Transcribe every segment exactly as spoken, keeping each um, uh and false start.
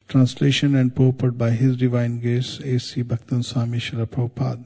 Translation and purport by His Divine Grace A C Bhaktivinoda Swami Srila Prabhupada.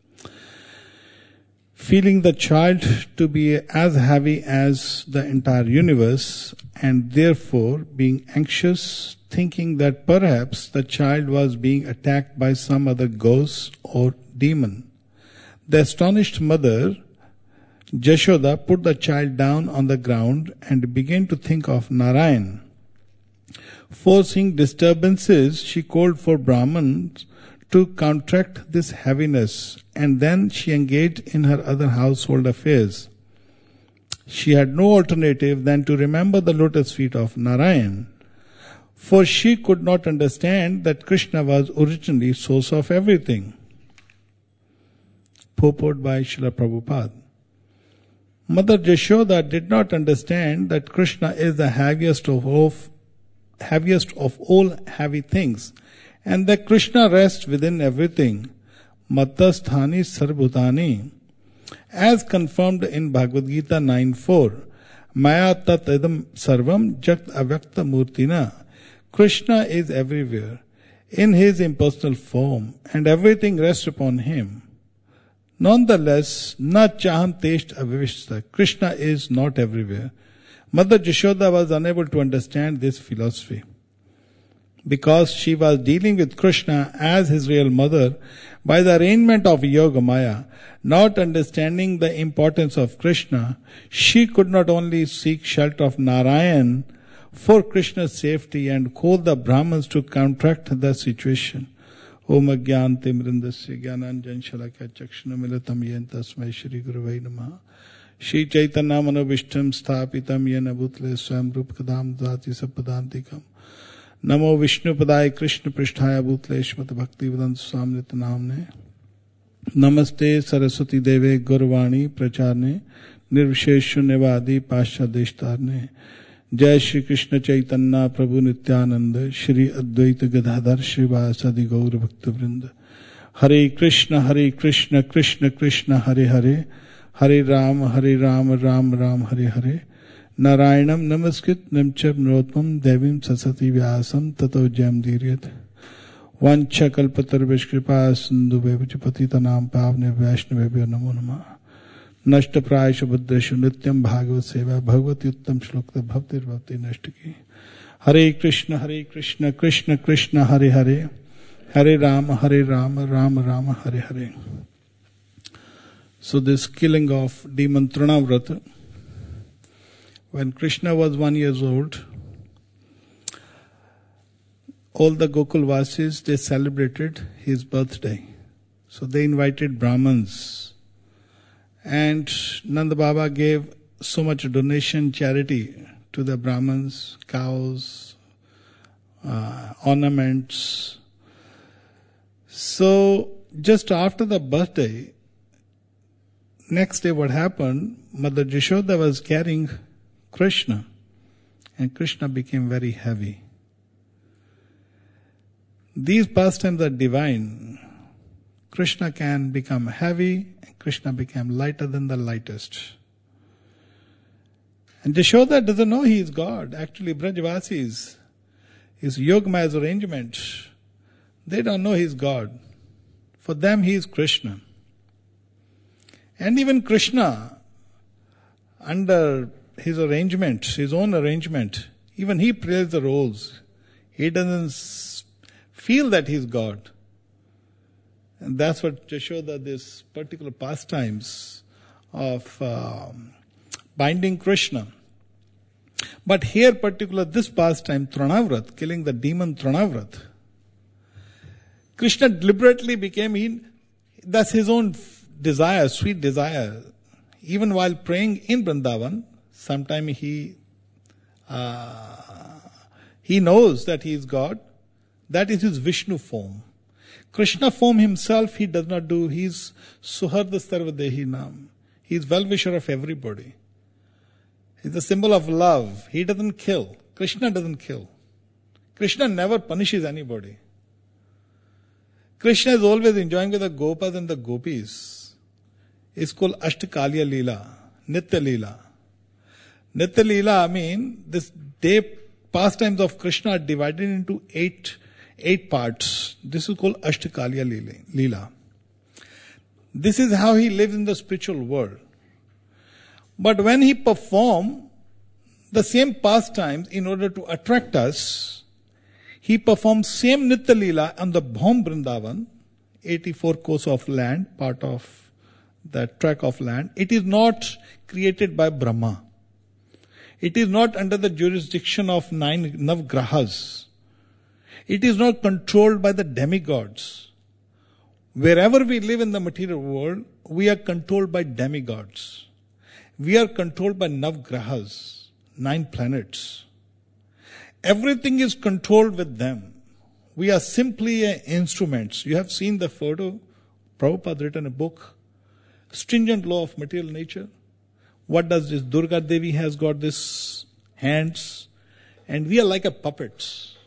Feeling the child to be as heavy as the entire universe, and therefore being anxious, thinking that perhaps the child was being attacked by some other ghost or demon, the astonished mother Jashoda put the child down on the ground and began to think of Narayan. Foreseeing disturbances, she called for Brahmins to counteract this heaviness, and then she engaged in her other household affairs. She had no alternative than to remember the lotus feet of Narayan, for she could not understand that Krishna was originally source of everything. Purport by Srila Prabhupada. Mother Jashoda did not understand that Krishna is the heaviest of all, heaviest of all heavy things, and that Krishna rests within everything. Mattasthani sarvbhutani. As confirmed in Bhagavad Gita nine four, Maya tat idam sarvam jagt avyakta murtina. Krishna is everywhere, in his impersonal form, and everything rests upon him. Nonetheless, na chaham test avivishta. Krishna is not everywhere. Mother Jashoda was unable to understand this philosophy. Because she was dealing with Krishna as his real mother by the arrangement of Yoga Maya, not understanding the importance of Krishna, she could not only seek shelter of Narayan for Krishna's safety and call the Brahmins to counteract the situation. Om Agyanti Mrindasya Gyananjan Shalakya Chakshana Milatam Yen Tasmai Shri Guruvai Namaha Shri Chaitanya Manobishtam Sthapitam Yen Abhutle Swam Rup Kadam Dati Sapadantikam Namo Vishnu Padaya Krishna Pristhaya Bhutle Shmata Bhakti Vedanta Swami Nitanamne Namaste Saraswati Deve Gurvani Pracharne Nirvisheshu Nevadi Pasha Deshtarne Jai Shri Krishna Chaitanya Prabhu Nityananda Shri Advaita Gadadhar Shrivasadi Gaur Bhakta Vrinda Hare Krishna Hare Krishna Krishna Krishna Hare Hare Hare Ram Hare Ram Ram Ram Hare Hare Narayanam Namaskrit Namcha Narottam Devim Sasati Vyasam Tato Jam Dhiryat Vancha Kalpatarvish Kripa Sindhu Vevachapati Tanam Pavne Vaishnavebhyo Namo Namah Nashta Prayasha Buddheshu Nityam Bhagavad Seva Bhagavati Uttam Shlokta Bhavtir Bhavti Nashtaki Hare Krishna Hare Krishna Krishna Krishna Hare Hare Hare Rama Hare Rama Rama Rama Hare Hare. So this killing of demon Trinavrata, when Krishna was one years old, all the Gokulvasis, they celebrated his birthday. So they invited Brahmins. And Nanda Baba gave so much donation, charity to the Brahmins, cows, uh, ornaments. So just after the birthday, next day what happened, Mother Jashoda was carrying Krishna, and Krishna became very heavy. These pastimes are divine. Krishna can become heavy, and Krishna became lighter than the lightest. And Jashoda doesn't know he is God. Actually, Brajavasis, his Yogmaya's arrangement, they don't know he is God. For them, he is Krishna. And even Krishna, under his arrangement, his own arrangement, even he plays the roles. He doesn't feel that he is God. And that's what Jashoda, this particular pastimes of uh, binding Krishna. But here particular, this pastime, Trinavrat, killing the demon Trinavrat, Krishna deliberately became, he, that's his own desire, sweet desire. Even while praying in Vrindavan, sometime he, uh, he knows that he is God. That is his Vishnu form. Krishna form himself, he does not do. He is Suharda Sarvadehi Nam. He is well-wisher of everybody. He is the symbol of love. He doesn't kill. Krishna doesn't kill. Krishna never punishes anybody. Krishna is always enjoying with the Gopas and the Gopis. It's called Ashtakalya Leela, Nitya Leela. Nitya Leela, I mean, this day pastimes of Krishna are divided into eight, eight parts. This is called Ashtakalya Leela. This is how he lives in the spiritual world. But when he performs the same pastimes in order to attract us, he performs same Nitya Leela on the Bhaum Vrindavan, eighty-four kos of land, part of the tract of land. It is not created by Brahma. It is not under the jurisdiction of nine Navgrahas. It is not controlled by the demigods. Wherever we live in the material world, we are controlled by demigods. We are controlled by Navgrahas, nine planets. Everything is controlled with them. We are simply instruments. You have seen the photo. Prabhupada written a book, Stringent Law of Material Nature. What does this? Durga Devi has got this hands, and we are like a puppets.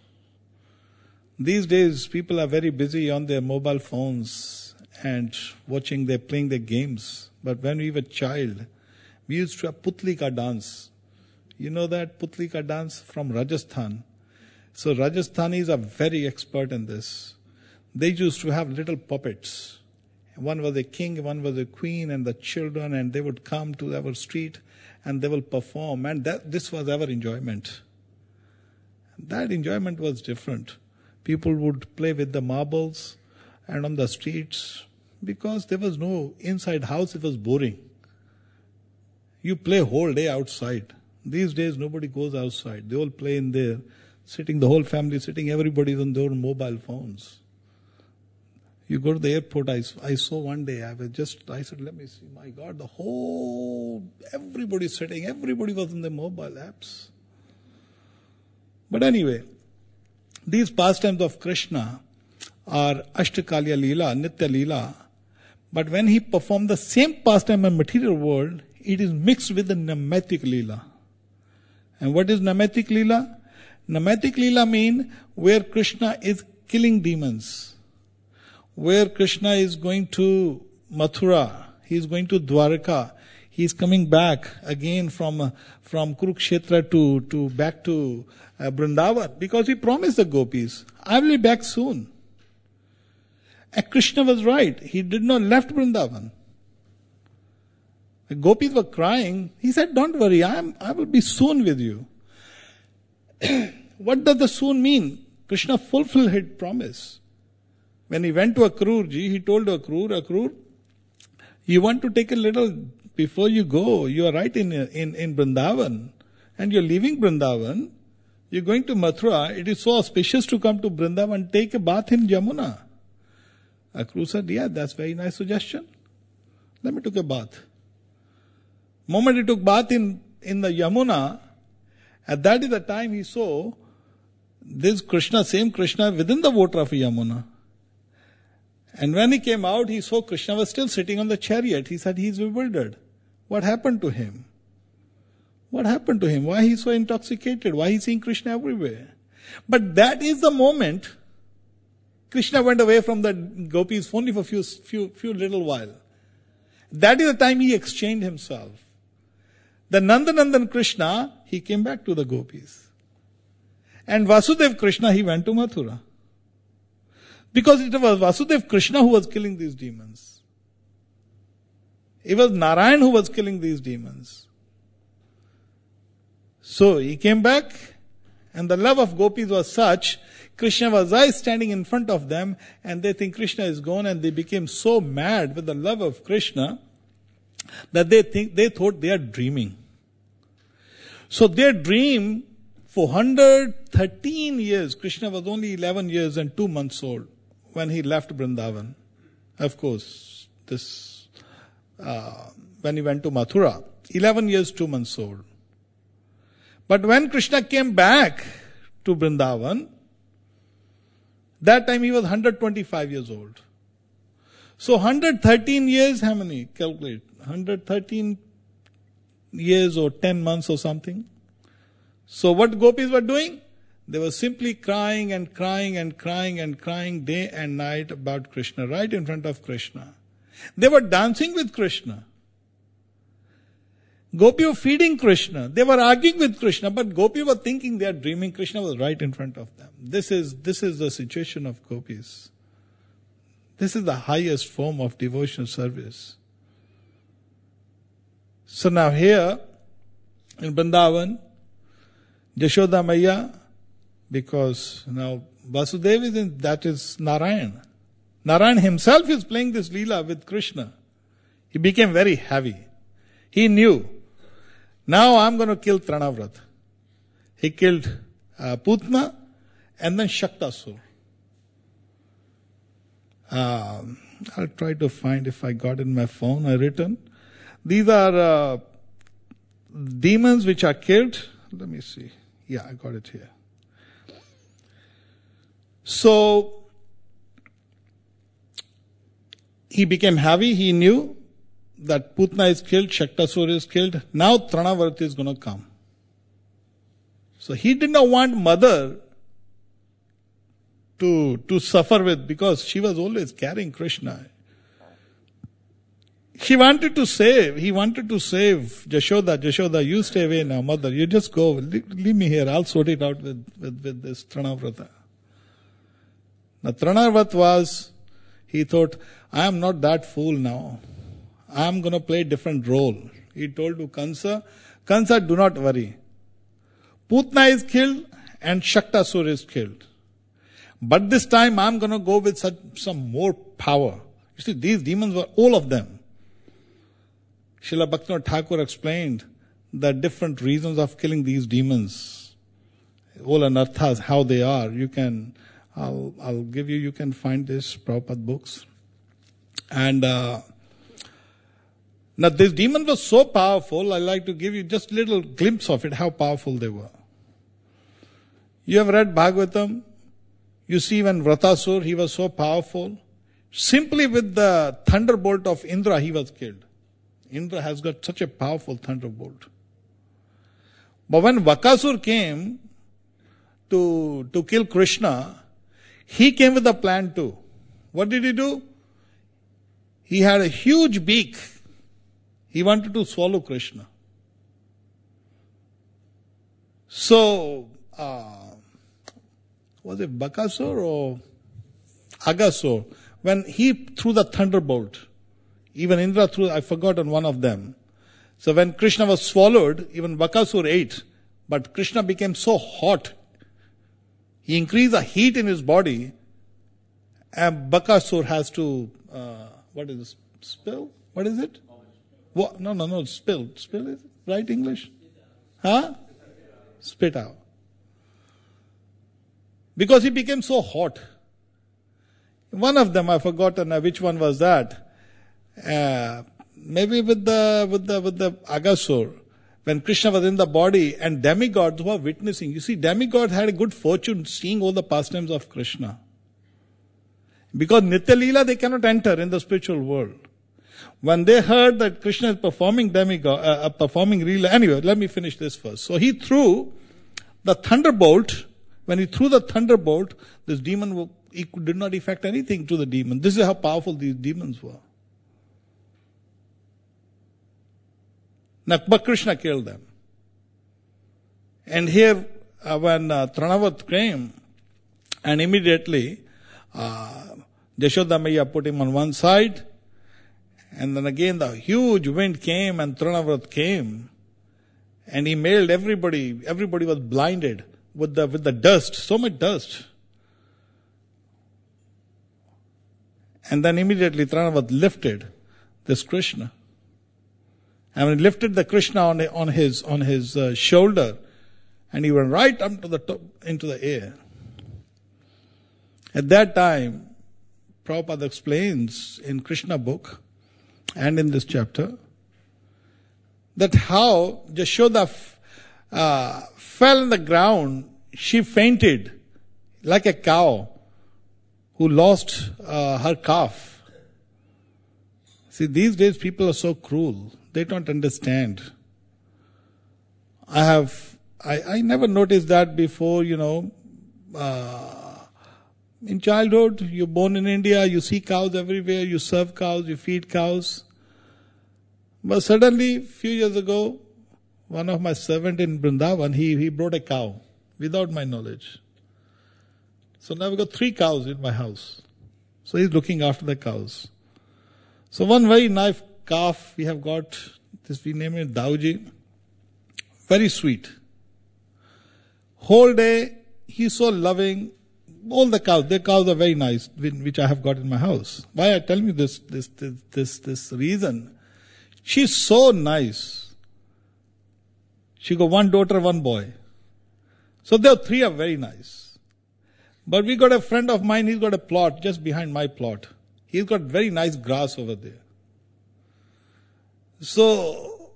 These days, people are very busy on their mobile phones and watching, they're playing their games. But when we were child, we used to have Putlika dance. You know that Putlika dance from Rajasthan? So Rajasthanis are very expert in this. They used to have little puppets. One was a king, one was a queen, and the children, and they would come to our street and they will perform. And that this was our enjoyment. That enjoyment was different. People would play with the marbles and on the streets because there was no inside house, it was boring. You play whole day outside. These days nobody goes outside. They all play in there, sitting, the whole family sitting, everybody's on their mobile phones. You go to the airport, I, I saw one day, I was just, I said, let me see, my God, the whole, everybody's sitting, everybody was in their mobile apps. But anyway, these pastimes of Krishna are Ashtakalya Leela, Nitya Leela. But when he performed the same pastime in material world, it is mixed with the Naimatik Leela. And what is Naimatik Leela? Naimatik Leela means where Krishna is killing demons. Where Krishna is going to Mathura, he is going to Dwarka, he is coming back again from uh, from Kurukshetra to, to back to uh, Vrindavan, because he promised the gopis, I will be back soon. And Krishna was right, he did not left Vrindavan. The gopis were crying, he said, don't worry, I am I will be soon with you. What does the soon mean? Krishna fulfilled his promise. When he went to Akrurji, he told Akrur, Akrur, you want to take a little, before you go, you are right in, in, in Vrindavan, and you're leaving Vrindavan, you're going to Mathura, it is so auspicious to come to Vrindavan, take a bath in Yamuna. Akrur said, yeah, that's very nice suggestion. Let me take a bath. Moment he took bath in, in the Yamuna, at that is the time he saw this Krishna, same Krishna within the water of Yamuna. And when he came out, he saw Krishna was still sitting on the chariot. He said, he is bewildered. What happened to him? What happened to him? Why he is so intoxicated? Why he is seeing Krishna everywhere? But that is the moment Krishna went away from the gopis only for a few, few, few little while. That is the time he exchanged himself. The Nandanandan Krishna, he came back to the gopis. And Vasudev Krishna, he went to Mathura. Because it was Vasudev Krishna who was killing these demons. It was Narayan who was killing these demons. So he came back, and the love of gopis was such, Krishna was I standing in front of them, and they think Krishna is gone, and they became so mad with the love of Krishna that they think they thought they are dreaming. So their dream for one hundred thirteen years, Krishna was only eleven years and two months old when he left Vrindavan. Of course, this uh, when he went to Mathura, eleven years, two months old. But when Krishna came back to Vrindavan, that time he was one hundred twenty-five years old. So one hundred thirteen years, how many? Calculate. one hundred thirteen years or ten months or something. So what gopis were doing? They were simply crying and crying and crying and crying day and night about Krishna, right in front of Krishna. They were dancing with Krishna. Gopi were feeding Krishna. They were arguing with Krishna, but Gopi were thinking they are dreaming. Krishna was right in front of them. This is, this is the situation of gopis. This is the highest form of devotional service. So now here, in Vrindavan, Yashoda Maya, because now Vasudeva is in, that is Narayan. Narayan himself is playing this Leela with Krishna. He became very heavy. He knew, now I'm going to kill Tranavrat. He killed uh, Putna and then Shaktasur. Uh, I'll try to find if I got in my phone, I written. These are uh, demons which are killed. Let me see. Yeah, I got it here. So, he became heavy. He knew that Putna is killed, Shaktasur is killed. Now Tranavarti is going to come. So he did not want mother to, to suffer with, because she was always carrying Krishna. She wanted to save, he wanted to save Jashoda. Jashoda, you stay away now, mother. You just go, leave, leave me here. I'll sort it out with, with, with this Tranavrata. Now Tranavrata was, he thought, I am not that fool now. I am going to play a different role. He told to Kansa, Kansa, do not worry. Putna is killed and Shaktasur is killed. But this time I am going to go with such, some more power. You see, these demons were all of them. Srila Bhaktivinoda Thakur explained the different reasons of killing these demons. All anarthas, how they are. You can, I'll, I'll give you, you can find this, Prabhupada books. And, uh, now this demon was so powerful, I like to give you just a little glimpse of it, how powerful they were. You have read Bhagavatam, you see when Vratasur, he was so powerful. Simply with the thunderbolt of Indra, he was killed. Indra has got such a powerful thunderbolt. But when Vakasur came to, to kill Krishna, he came with a plan too. What did he do? He had a huge beak. He wanted to swallow Krishna. So, uh, was it Bakasur or Agasur? When he threw the thunderbolt, even Indra threw, I forgot on one of them. So when Krishna was swallowed, even Bakasur ate. But Krishna became so hot, he increased the heat in his body, and Bakasur has to, uh, what is this, spill? What is it? What? No, no, no, spill. Spill is it right English? Huh? Spit out. Because he became so hot. One of them, I've forgotten which one was that. Uh, maybe with the, with the, with the Agasur. When Krishna was in the body and demigods were witnessing. You see, demigods had a good fortune seeing all the pastimes of Krishna. Because Nitya Leela, they cannot enter in the spiritual world. When they heard that Krishna is performing demigod, uh, performing Leela, anyway, let me finish this first. So he threw the thunderbolt. When he threw the thunderbolt, this demon he did not affect anything to the demon. This is how powerful these demons were. Now, but Krishna killed them. And here, uh, when uh, Tranavat came, and immediately uh, Yashoda Maya put him on one side, and then again the huge wind came and Tranavrat came, and he mailed everybody. Everybody was blinded with the with the dust, so much dust. And then immediately Tranavat lifted this Krishna. And when he lifted the Krishna on, on his on his uh, shoulder, and he went right up to the top, into the air. At that time, Prabhupada explains in Krishna book and in this chapter that how Yashoda f- uh, fell on the ground, she fainted like a cow who lost uh, her calf. See, these days people are so cruel. They don't understand. I have, I, I never noticed that before, you know. Uh, in childhood, you're born in India, you see cows everywhere, you serve cows, you feed cows. But suddenly, few years ago, one of my servants in Vrindavan, he, he brought a cow without my knowledge. So now we've got three cows in my house. So he's looking after the cows. So one very nice calf we have got, this we name it Dauji. Very sweet. Whole day, he's so loving. All the cows, the cows are very nice, which I have got in my house. Why I tell you this, this, this, this, this reason? She's so nice. She got one daughter, one boy. So the three are very nice. But we got a friend of mine, he's got a plot just behind my plot. He's got very nice grass over there. So,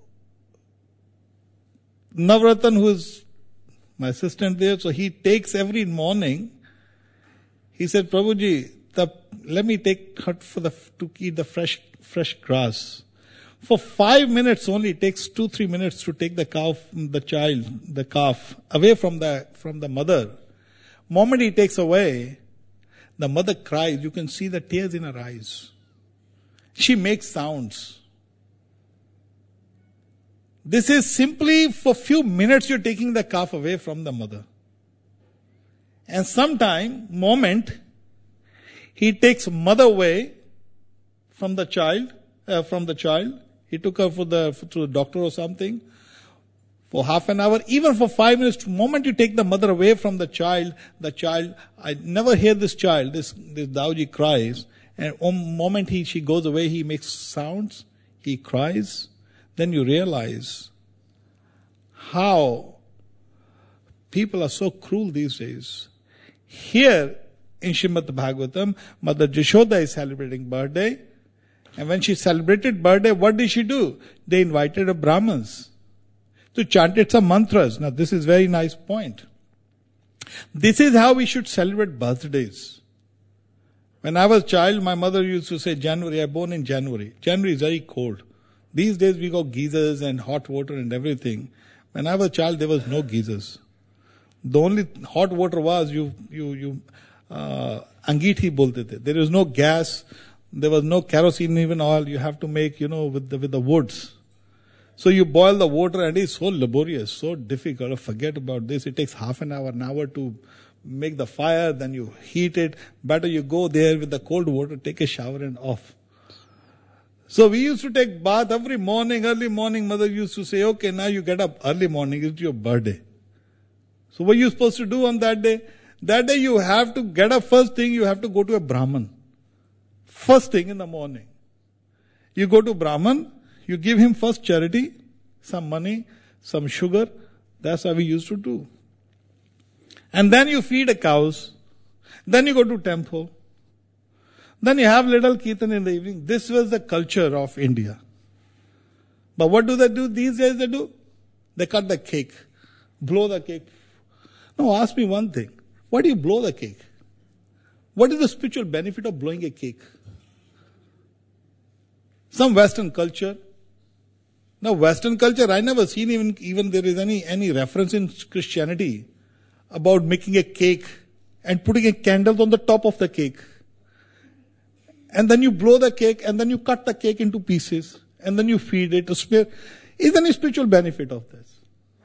Navratan, who is my assistant there, so he takes every morning, he said, Prabhuji, the, let me take her for the, to eat the fresh, fresh grass. For five minutes only, it takes two, three minutes to take the cow, the child, the calf, away from the, from the mother. Moment he takes away, the mother cries. You can see the tears in her eyes. She makes sounds. This is simply for few minutes you're taking the calf away from the mother. And sometime, moment, he takes mother away from the child, uh, from the child. He took her for the, for, to the doctor or something. For half an hour, even for five minutes, the moment you take the mother away from the child, the child, I never hear this child, this, this Dauji cries. And the moment he, she goes away, he makes sounds, he cries. Then you realize how people are so cruel these days. Here in Srimad Bhagavatam, Mother Jashoda is celebrating birthday. And when she celebrated birthday, what did she do? They invited a Brahmins to chanted some mantras. Now this is very nice point. This is how we should celebrate birthdays. When I was a child, my mother used to say January, I was born in January. January is very cold. These days we got geysers and hot water and everything. When I was a child, there was no geysers. The only hot water was you, you, you, uh, angithi bolte the. There is no gas. There was no kerosene even oil. You have to make, you know, with the, with the woods. So you boil the water and it's so laborious, so difficult. Forget about this. It takes half an hour, an hour to make the fire. Then you heat it. Better you go there with the cold water, take a shower and off. So we used to take bath every morning, early morning. Mother used to say, okay, now you get up early morning. It's your birthday. So what are you supposed to do on that day? That day you have to get up first thing. You have to go to a Brahman. First thing in the morning. You go to Brahman. You give him first charity, some money, some sugar. That's how we used to do. And then you feed the cows. Then you go to temple. Then you have little kirtan in the evening. This was the culture of India. But what do they do these days? They do? They cut the cake. Blow the cake. Now ask me one thing. Why do you blow the cake? What is the spiritual benefit of blowing a cake? Some Western culture. Now Western culture, I never seen even, even there is any, any reference in Christianity about making a cake and putting a candle on the top of the cake. And then you blow the cake and then you cut the cake into pieces and then you feed it to spare. Is there any spiritual benefit of this?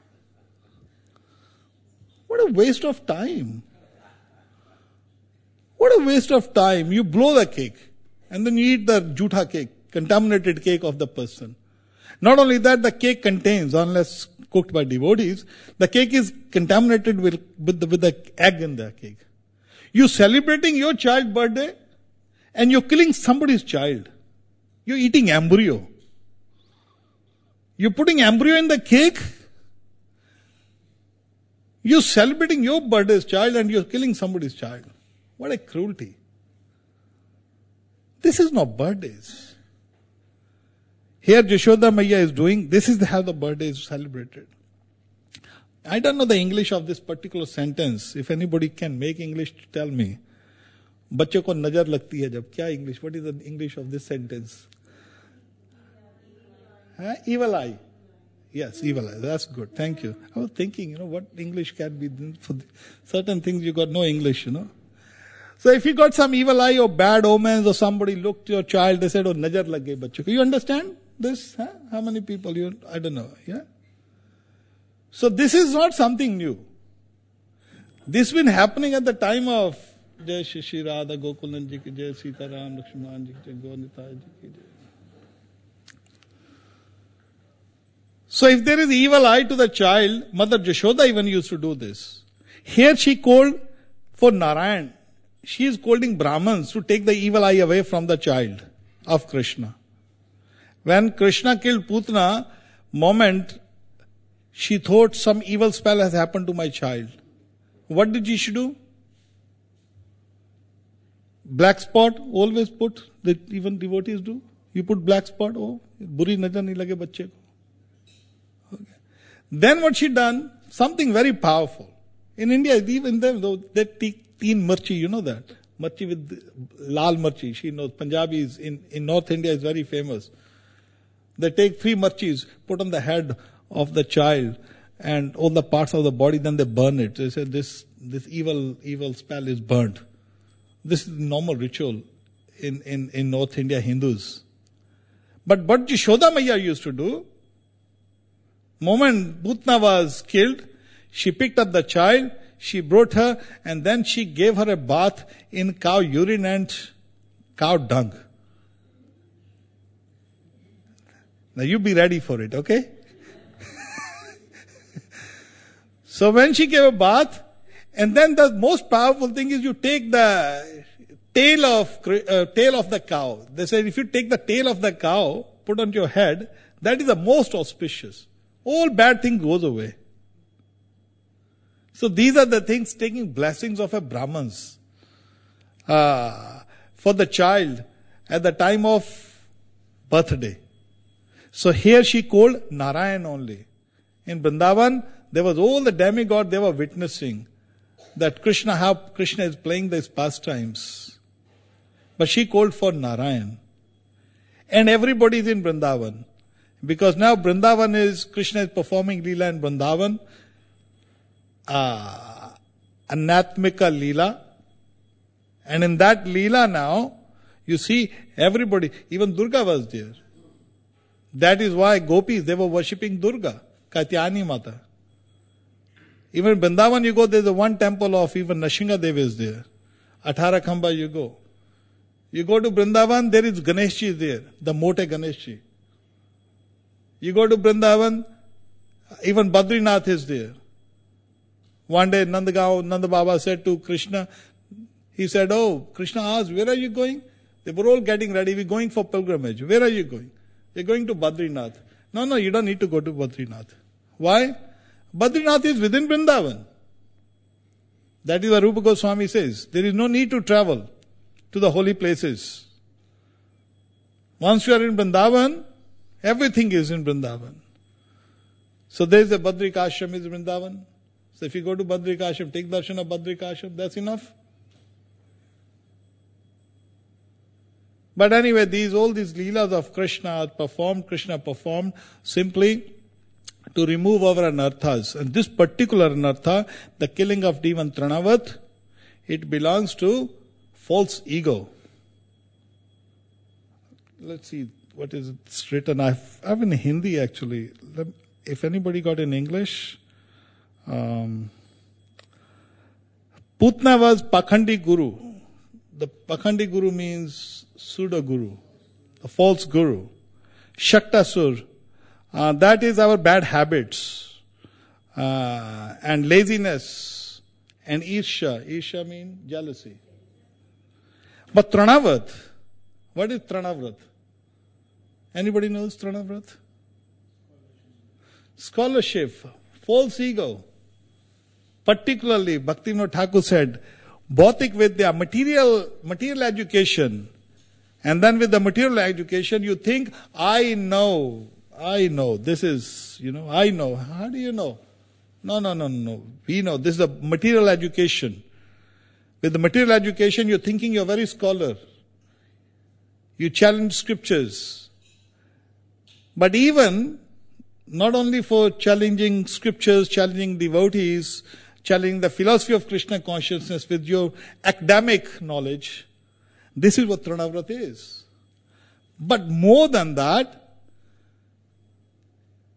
What a waste of time. What a waste of time. You blow the cake and then you eat the jutha cake, contaminated cake of the person. Not only that, the cake contains, unless cooked by devotees, the cake is contaminated with, with, the, with the egg in the cake. You're celebrating your child's birthday and you're killing somebody's child. You're eating embryo. You're putting embryo in the cake. You're celebrating your birthday's child and you're killing somebody's child. What a cruelty. This is not birthdays. Here Jashoda Maiya is doing, this is how the birthday is celebrated. I don't know the English of this particular sentence. If anybody can make English, tell me. बच्चे को नजर लगती है जब, क्या English? What is the English of this sentence? Huh? Evil eye. Yes, evil eye. That's good. Thank you. I was thinking, you know, what English can be for certain things you got no English, you know. So if you got some evil eye or bad omens or somebody looked at your child, they said, oh, najar lag gayi bachche ko. You understand? this? Huh? How many people? You, I don't know. Yeah. So this is not something new. This has been happening at the time of Jai Shri Shri Radha Gokulan Ji ki Jai, Sita Ram Lakshman Ji ki Jai, Gaurnitai Ji ki Jai. So if there is evil eye to the child, Mother Jashoda even used to do this. Here she called for Narayan. She is calling Brahmins to take the evil eye away from the child of Krishna. When Krishna killed Putana, moment she thought some evil spell has happened to my child. What did she do? Black spot, always put, that even devotees do. You put black spot, oh, buri nazar nahi lage bacche ko. Okay. Then what she done? Something very powerful. In India, even them, they take teen marchi, you know that? Marchi with lal marchi, she knows. Punjabi is, in, in North India is very famous. They take three marchis, put on the head of the child and all the parts of the body, then they burn it. They say this, this evil, evil spell is burnt. This is normal ritual in, in, in North India Hindus. But what Jashoda Maiya used to do, moment Putana was killed, she picked up the child, she brought her, and then she gave her a bath in cow urine and cow dung. Now you be ready for it, okay? So when she gave a bath, and then the most powerful thing is you take the tail of uh, tail of the cow. They said if you take the tail of the cow, put on your head, that is the most auspicious. All bad things goes away. So these are the things, taking blessings of a Brahmins uh, for the child at the time of birthday. So here she called Narayan only. In Vrindavan, there was all the demigod, they were witnessing that Krishna, how Krishna is playing these pastimes. But she called for Narayan. And everybody is in Vrindavan. Because now Vrindavan is, Krishna is performing Leela in Vrindavan. Uh, Anatmika Leela. And in that Leela now, you see everybody, even Durga was there. That is why gopis, they were worshipping Durga, Katyani Mata. Even in Vrindavan you go, there's a one temple of even Nashinga Devi is there. Athara Khamba you go. You go to Vrindavan, there is Ganeshji there, the Mote Ganeshji. You go to Vrindavan, even Badrinath is there. One day Nandagaon, Nanda Baba said to Krishna, he said, oh, Krishna asked, where are you going? They were all getting ready, we're going for pilgrimage. Where are you going? We're going to Badrinath. No, no, you don't need to go to Badrinath. Why? Badrinath is within Vrindavan. That is what Rupa Goswami says. There is no need to travel to the holy places. Once you are in Vrindavan, everything is in Vrindavan. So there is a Badrika Ashram is Vrindavan. So if you go to Badrika Ashram, take darshan of Badrika Ashram, that's enough. But anyway, these all these leelas of Krishna are performed, Krishna performed simply to remove our anarthas. And this particular anartha, the killing of demon Tranavat, it belongs to false ego. Let's see, what is it written? I have in Hindi actually. If anybody got in English, um, Putna was Pakhandi Guru. The Pakhandi Guru means pseudo Guru, a false Guru. Shaktasur, uh, that is our bad habits uh, and laziness and Irsha. Irsha means jealousy. But Tranavat, what is Tranavrat? Anybody knows Tranavrat? Scholarship, false ego. Particularly, Bhaktivinoda Thakur said, Bhautik Vidya, material, material education. And then with the material education, you think, I know, I know, this is, you know, I know. How do you know? No, no, no, no. We know. This is a material education. With the material education, you're thinking you're a very scholar. You challenge scriptures. But even, not only for challenging scriptures, challenging devotees, challenging the philosophy of Krishna consciousness with your academic knowledge, this is what Tranavrat is. But more than that,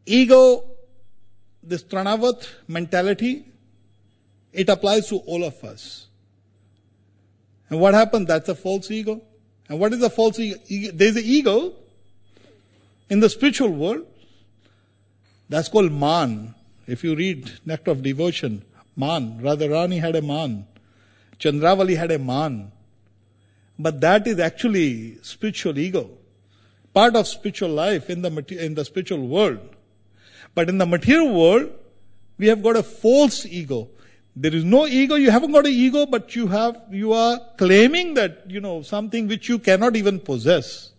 ego, this Tranavat mentality, it applies to all of us. And what happened? That's a false ego. And what is a false ego? There's an ego in the spiritual world. That's called man. If you read Nectar of Devotion, man. Radharani had a man. Chandravali had a man. But that is actually spiritual ego. Part of spiritual life in the in the spiritual world. But in the material world, we have got a false ego. There is no ego, you haven't got an ego, but you have, you are claiming that, you know, something which you cannot even possess.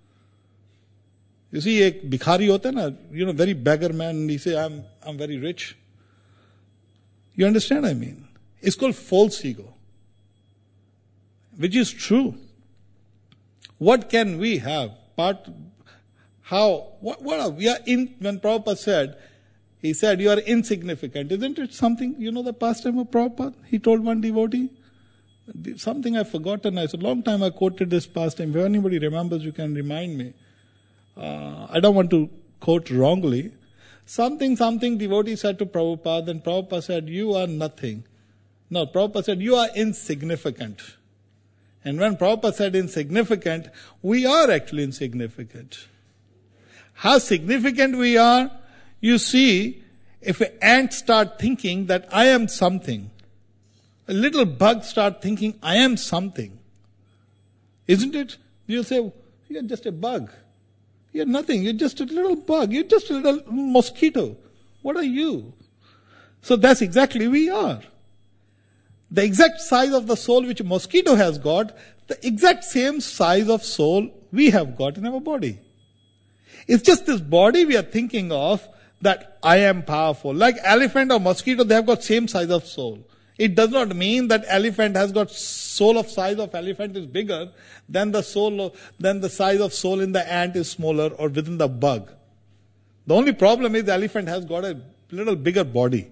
You see, ek bhikhari hota na, you know, very beggar man, and he say, I'm, I'm very rich. You understand what I mean? It's called false ego. Which is true. What can we have? Part, how, what, what are, we are in, when Prabhupada said, he said, you are insignificant. Isn't it something, you know the pastime of Prabhupada? He told one devotee. Something I've forgotten. It's a long time I quoted this pastime. If anybody remembers, you can remind me. Uh, I don't want to quote wrongly. Something, something devotee said to Prabhupada, and Prabhupada said, you are nothing. No, Prabhupada said, you are insignificant. And when Prabhupada said insignificant, we are actually insignificant. How significant we are, you see, if an ant start thinking that I am something, a little bug start thinking I am something, isn't it? You say, you're just a bug. You're nothing. You're just a little bug. You're just a little mosquito. What are you? So that's exactly we are. The exact size of the soul which a mosquito has got, the exact same size of soul we have got in our body. It's just this body we are thinking of that I am powerful. Like elephant or mosquito, they have got same size of soul. It does not mean that elephant has got soul of size of elephant is bigger than the soul, than the size of soul in the ant is smaller or within the bug. The only problem is the elephant has got a little bigger body.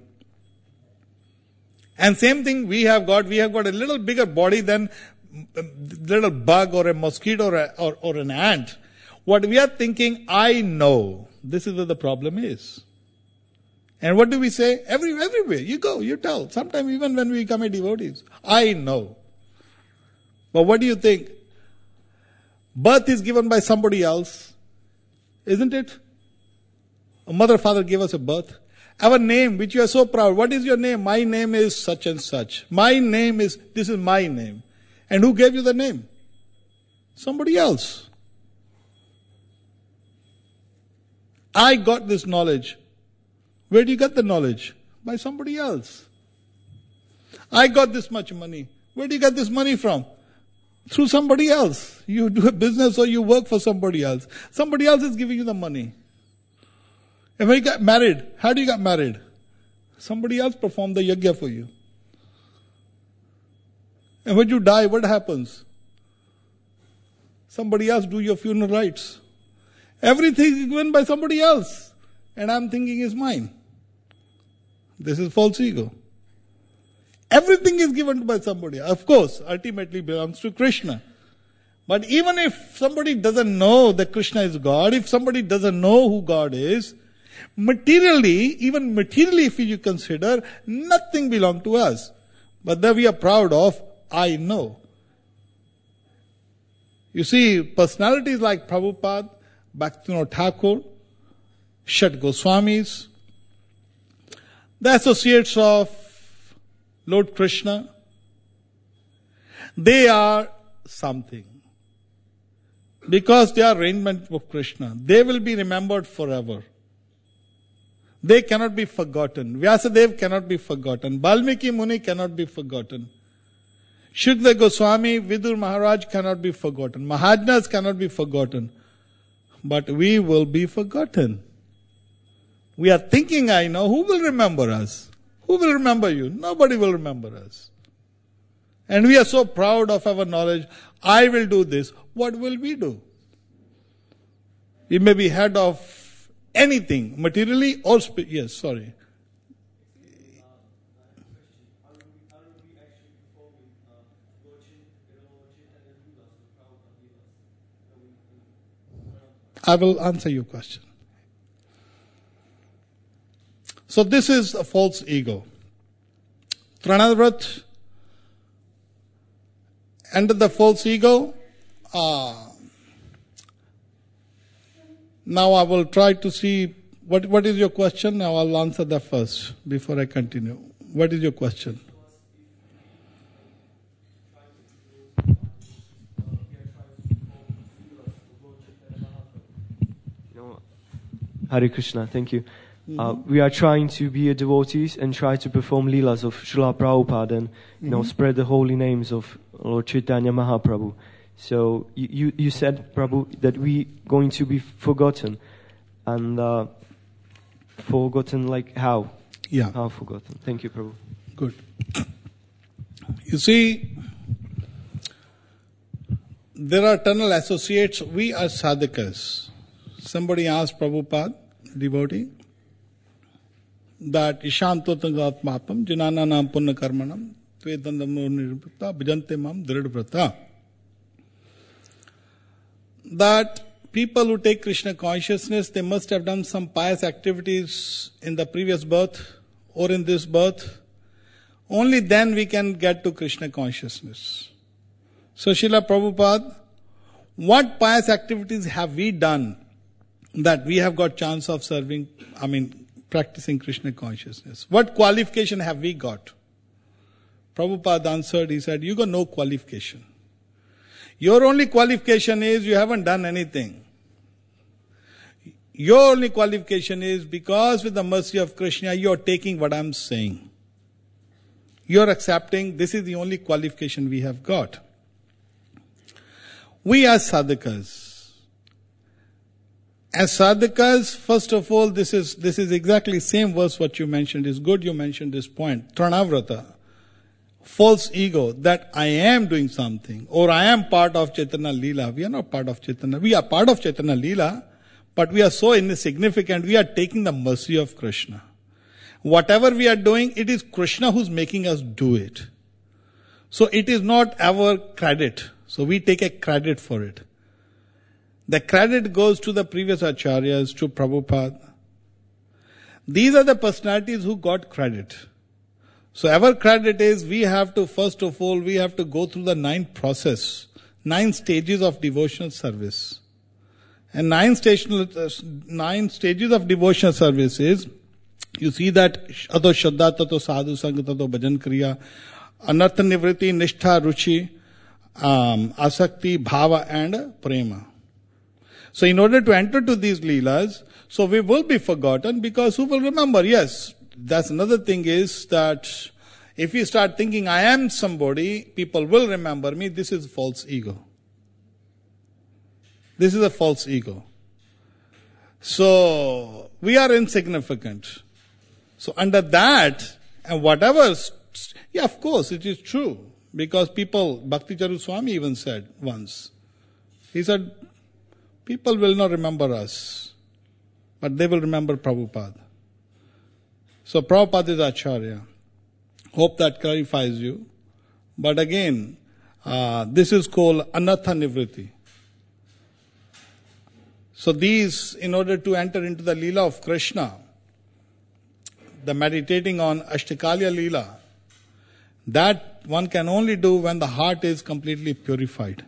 And same thing we have got, we have got a little bigger body than a little bug or a mosquito or, a, or, or an ant. What we are thinking, I know. This is where the problem is. And what do we say? Every, everywhere. You go, you tell. Sometimes even when we become a devotees. I know. But what do you think? Birth is given by somebody else. Isn't it? A mother, father gave us a birth. Our name, which you are so proud. What is your name? My name is such and such. My name is, this is my name. And who gave you the name? Somebody else. I got this knowledge. Where do you get the knowledge? By somebody else. I got this much money. Where do you get this money from? Through somebody else. You do a business or you work for somebody else. Somebody else is giving you the money. And when you get married, how do you get married? Somebody else performed the yajna for you. And when you die, what happens? Somebody else do your funeral rites. Everything is given by somebody else. And I'm thinking is mine. This is false ego. Everything is given by somebody. Of course, ultimately belongs to Krishna. But even if somebody doesn't know that Krishna is God, if somebody doesn't know who God is, materially, even materially if you consider, nothing belongs to us. But that we are proud of, I know. You see, personalities like Prabhupada, Bhaktivinoda Thakur, Shat Goswamis, the associates of Lord Krishna, they are something. Because they are arrangement of Krishna. They will be remembered forever. They cannot be forgotten. Vyasadeva cannot be forgotten. Balmiki Muni cannot be forgotten. Shukdev Goswami, Vidur Maharaj cannot be forgotten. Mahajanas cannot be forgotten. But we will be forgotten. We are thinking, I know, who will remember us? Who will remember you? Nobody will remember us. And we are so proud of our knowledge. I will do this. What will we do? We may be head of anything, materially or spiritually. Yes, sorry. I will answer your question. So this is a false ego. Tranavrat, under the false ego, uh, now I will try to see, what, what is your question? Now I'll answer that first before I continue. What is your question? Hare Krishna, thank you. Mm-hmm. Uh, we are trying to be a devotees and try to perform leelas of Srila Prabhupada and you know mm-hmm. spread the holy names of Lord Chaitanya Mahaprabhu. So you, you, you said, Prabhu, that we going to be forgotten. And uh, forgotten like how? Yeah. How forgotten? Thank you, Prabhu. Good. You see, there are tunnel associates. We are sadhakas. Somebody asked Prabhupada, devotee, that Ishantotangatmapam Janana Nam Punna Karmanam Tvetandam Nirvrata Bhajante Mam Dridvrata. That people who take Krishna consciousness, they must have done some pious activities in the previous birth or in this birth. Only then we can get to Krishna consciousness. So Srila Prabhupada, what pious activities have we done that we have got chance of serving, I mean, practicing Krishna consciousness? What qualification have we got? Prabhupada answered, he said, you got no qualification. Your only qualification is you haven't done anything. Your only qualification is because with the mercy of Krishna, you are taking what I am saying. You are accepting, this is the only qualification we have got. We are sadhakas. As sadhakas, first of all, this is this is exactly same verse what you mentioned. It's good you mentioned this point. Tranavrata. False ego, that I am doing something, or I am part of Chaitanya Leela. We are not part of Chaitanya. We are part of Chaitanya Leela, but we are so insignificant, we are taking the mercy of Krishna. Whatever we are doing, it is Krishna who's making us do it. So it is not our credit. So we take a credit for it. The credit goes to the previous acharyas, to Prabhupada. These are the personalities who got credit. So our credit is, we have to, first of all, we have to go through the nine process, nine stages of devotional service. And nine, station, nine stages of devotional service is, you see that, Ado Shraddha, Tato Sadhu Sangha, Tato Bhajan Kriya, Anartha Nivriti, Nishtha, Ruchi, um, Asakti, Bhava and Prema. So in order to enter to these leelas, so we will be forgotten because who will remember? Yes, that's another thing is that if you start thinking I am somebody, people will remember me. This is false ego. This is a false ego. So we are insignificant. So under that, and whatever, yeah, of course it is true. Because people, Bhakti Charu Swami even said once, he said, people will not remember us, but they will remember Prabhupada. So Prabhupada is Acharya. Hope that clarifies you. But again, uh, this is called Anartha Nivriti. So these, in order to enter into the Leela of Krishna, the meditating on Ashtakalya Leela, that one can only do when the heart is completely purified.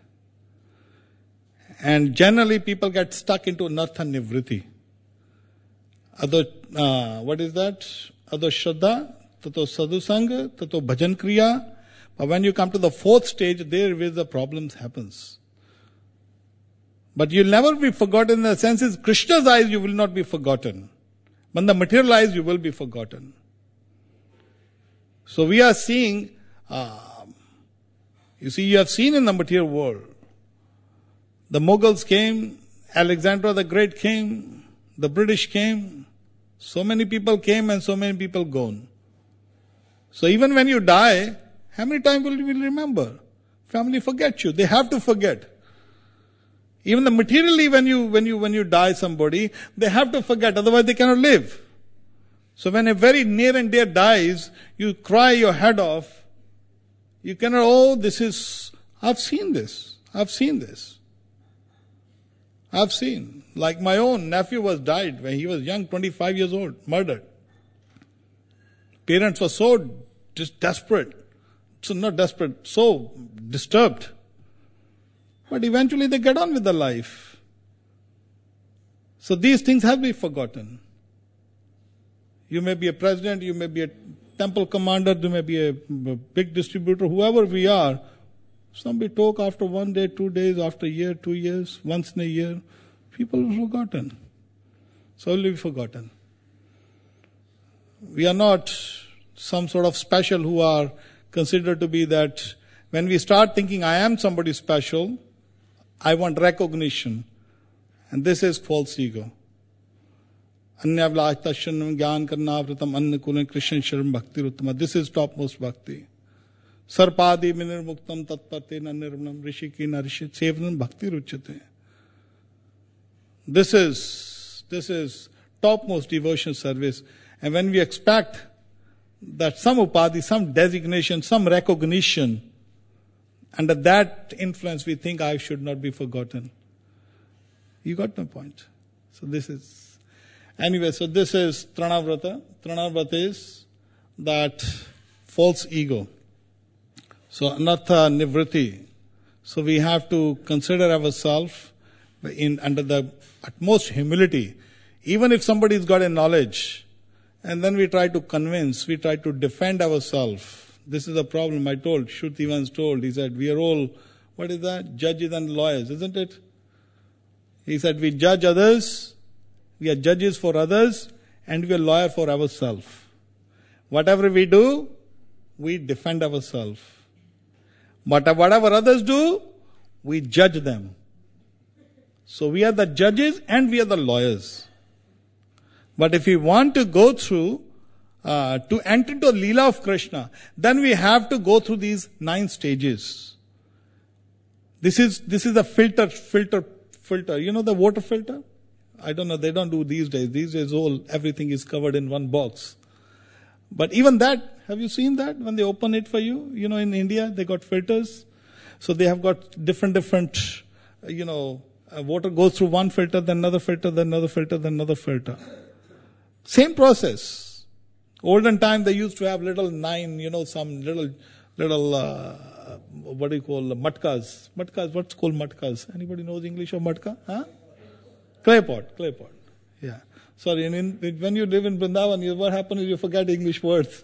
And generally people get stuck into Anartha Nivriti. Ado, uh, what is that? Ado Shraddha, Tato Sadhu Sangha, Tato Bhajan Kriya. But when you come to the fourth stage, there where the problems happens. But you'll never be forgotten in the sense is Krishna's eyes you will not be forgotten. But in the material eyes you will be forgotten. So we are seeing, uh, you see, you have seen in the material world, the Mughals came, Alexander the Great came, the British came, so many people came and so many people gone. So even when you die, how many times will you remember? Family forget you. They have to forget. Even the materially when you, when you, when you die somebody, they have to forget, otherwise they cannot live. So when a very near and dear dies, you cry your head off. You cannot, oh, this is, I've seen this. I've seen this. I've seen. Like my own nephew was died when he was young, twenty-five years old, murdered. Parents were so dis- desperate, so not desperate, so disturbed. But eventually they get on with their life. So these things have been forgotten. You may be a president, you may be a temple commander, you may be a big distributor, whoever we are. Somebody talk after one day, two days, after a year, two years, once in a year. People are forgotten. So will be forgotten. We are not some sort of special who are considered to be that. When we start thinking, I am somebody special, I want recognition. And this is false ego. Anyavlaj tashanam gyan karnavratam annakulan krishan sharam bhakti ruttama. This is topmost bhakti. Sarpadi minirmuktam tatpatena nirmanam rishikina rishit sevanam bhakti ruchyate. This is, this is topmost devotion service. And when we expect that some upadhi, some designation, some recognition, under that influence we think I should not be forgotten. You got my point. So this is, anyway, so this is Tranavrata. Tranavrata is that false ego. So anatha nivriti. So we have to consider ourselves in under the utmost humility. Even if somebody's got a knowledge, and then we try to convince, we try to defend ourselves. This is the problem I told, Shruti once told. He said, we are all, what is that? Judges and lawyers, isn't it? He said, we judge others, we are judges for others, and we are lawyers for ourselves. Whatever we do, we defend ourselves. But whatever others do, we judge them. So we are the judges and we are the lawyers. But if we want to go through, uh, to enter into the Leela of Krishna, then we have to go through these nine stages. This is, this is a filter, filter, filter. You know the water filter? I don't know, they don't do these days. These days all, everything is covered in one box. But even that, have you seen that when they open it for you? You know, in India, they got filters. So they have got different, different, you know, uh, water goes through one filter, then another filter, then another filter, then another filter. Same process. Olden time, they used to have little nine, you know, some little, little, uh, what do you call, matkas. Matkas, what's called matkas? Anybody knows English of matka? Huh? Clay pot, clay pot. Yeah. Sorry, in, in, when you live in Vrindavan, you, what happens is you forget English words.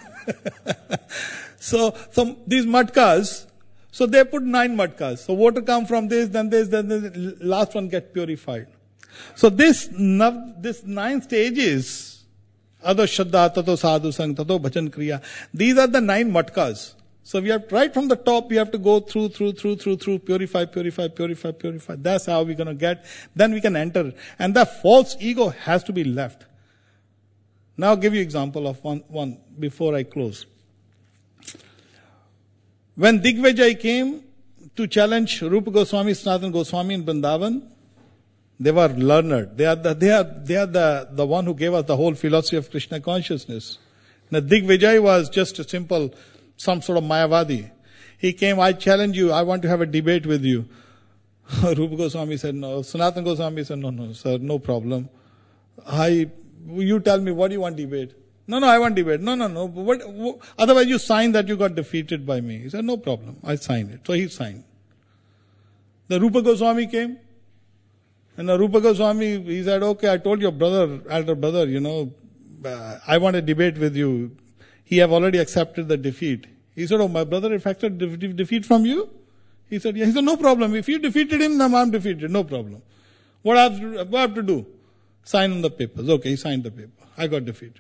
so, some, these matkas, so they put nine matkas. So water come from this, then this, then this, last one get purified. So this, this nine stages, Ado Shraddha, Tato Sadhu Sang, Tato Bhajan Kriya, these are the nine matkas. So we have, right from the top, we have to go through, through, through, through, through, purify, purify, purify, purify. That's how we're going to get, then we can enter. And the false ego has to be left. Now I'll give you example of one, one before I close. When Digvijay came to challenge Rupa Goswami, Sanatana Goswami in Vrindavan, they were learned. They are the, they are, they are the, the one who gave us the whole philosophy of Krishna consciousness. Now Digvijay was just a simple, some sort of Mayavadi. He came, I challenge you, I want to have a debate with you. Rupa Goswami said no. Sanatana Goswami said no, no, sir, no problem. I, you tell me, what do you want debate? No, no, I want debate. No, no, no. What, what, otherwise you sign that you got defeated by me. He said, no problem. I signed it. So he signed. The Rupa Goswami came. And the Rupa Goswami, he said, okay, I told your brother, elder brother, you know, uh, I want a debate with you. He have already accepted the defeat. He said, oh, my brother accepted de- de- defeat from you? He said, yeah. He said, no problem. If you defeated him, then I'm defeated. No problem. What I have to, what I have to do? Sign on the papers. Okay, he signed the paper. I got defeated.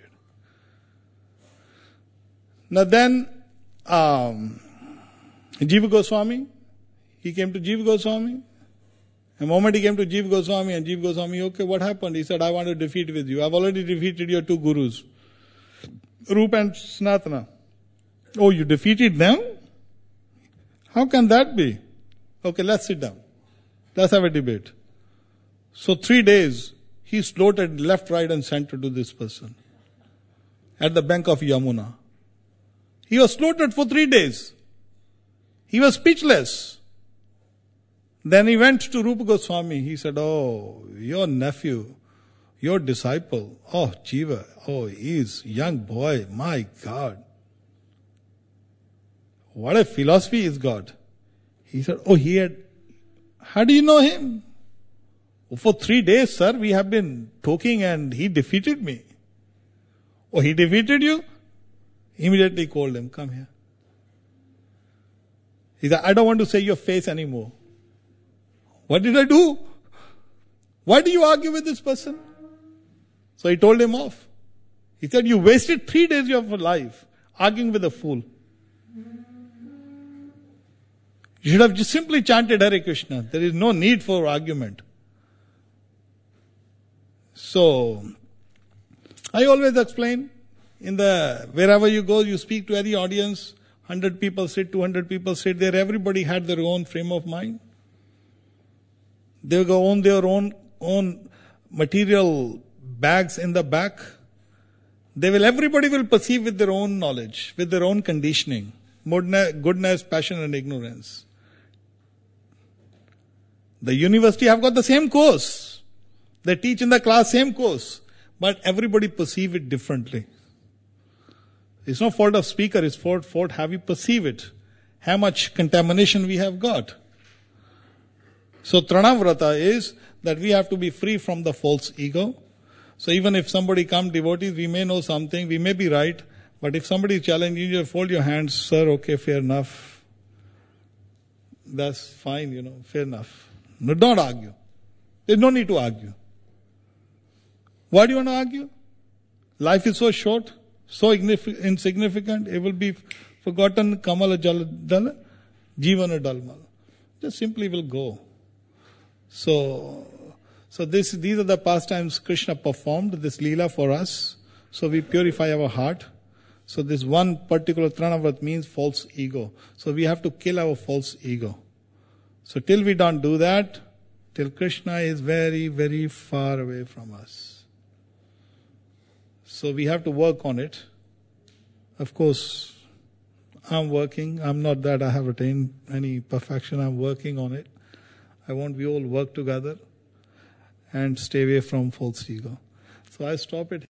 Now then, um, Jiva Goswami, he came to Jiva Goswami. The moment he came to Jiva Goswami, and Jiva Goswami, okay, what happened? He said, I want to defeat with you. I've already defeated your two gurus, Rupa and Sanatana. Oh, you defeated them? How can that be? Okay, let's sit down. Let's have a debate. So three days, he slaughtered left, right and center to this person at the bank of Yamuna. He was slaughtered for three days. He was speechless. Then he went to Rupa Goswami. He said, oh, your nephew, your disciple, oh Jiva, oh he's young boy, my God. What a philosophy he's got. He said, oh he had, how do you know him? For three days, sir, we have been talking and he defeated me. Oh, he defeated you? Immediately called him, come here. He said, I don't want to say your face anymore. What did I do? Why do you argue with this person? So he told him off. He said, you wasted three days of your life arguing with a fool. You should have just simply chanted Hare Krishna. There is no need for argument. So, I always explain, in the, wherever you go, you speak to any audience, one hundred people sit, two hundred people sit there, everybody had their own frame of mind. They go on their own, own material bags in the back. They will, everybody will perceive with their own knowledge, with their own conditioning, goodness, passion and ignorance. The university have got the same course. They teach in the class same course. But everybody perceive it differently. It's no fault of speaker, it's fault, fault how we perceive it. How much contamination we have got. So Tranavrata is that we have to be free from the false ego. So even if somebody come devotees, we may know something, we may be right, but if somebody is challenging you, fold your hands, sir, okay, fair enough. That's fine, you know, fair enough. No, don't argue. There's no need to argue. Why do you want to argue? Life is so short, so insignificant, it will be forgotten, kamala jaladala, jivana dalmal. Just simply will go. So, so this, these are the pastimes Krishna performed, this Leela for us. So we purify our heart. So this one particular Tranavrat means false ego. So we have to kill our false ego. So till we don't do that, till Krishna is very, very far away from us. So we have to work on it. Of course, I'm working. I'm not that I have attained any perfection. I'm working on it. I want we all work together and stay away from false ego. So I stop it.